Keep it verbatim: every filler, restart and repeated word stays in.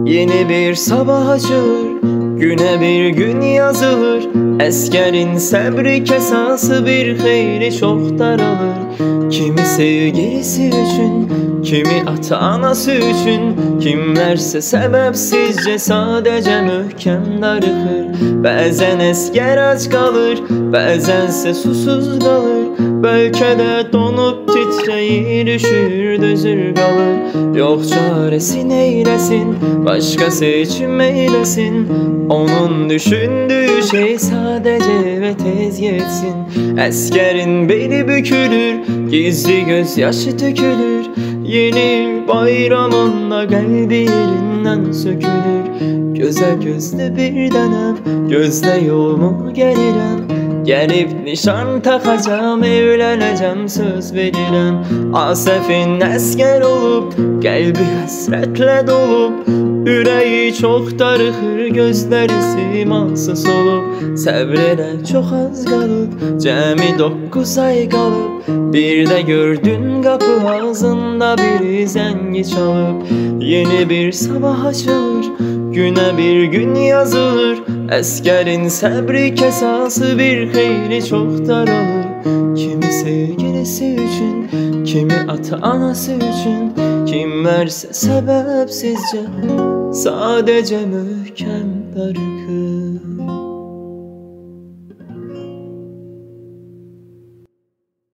Yeni bir sabah açılır, güne bir gün yazılır. Eskerin sabri kesası bir hayli çok daralır. Kimi sevgilisi için, kimi ata anası için, kimlerse sebepsizce sadece mühkem darıkır. Bazen esker aç kalır, bazense susuz kalır. Belki de donup titreyir, üşür düzür kalır. Yok çaresi neylesin, başkası için eylesin. Onun düşündüğü şey sadece ve tez yetsin. Eskerin beli bükülür, gizli gözyaşı dökülür. Yeni bayramında kalbi yerinden sökülür. Göze gözle bir denem, gözle yolumu gelirem. Gelip nişan takacağım, evleneceğim söz veririm. Asef'in esker olup, kalbi hasretle dolup, yüreği çok darıkır, gözleri simasız olup. Sevrele çok az kalıp, cemi dokuz ay kalıp. Bir de gördün kapı ağzında biri zengi çalıp. Yeni bir sabah açılır, güne bir gün yazılır. Eskerin sabri kesası bir hayli çok daralır. Kimi sevgilisi için, kimi ata anası için, kimlerse sebepsizce sadece mühkem darıkır.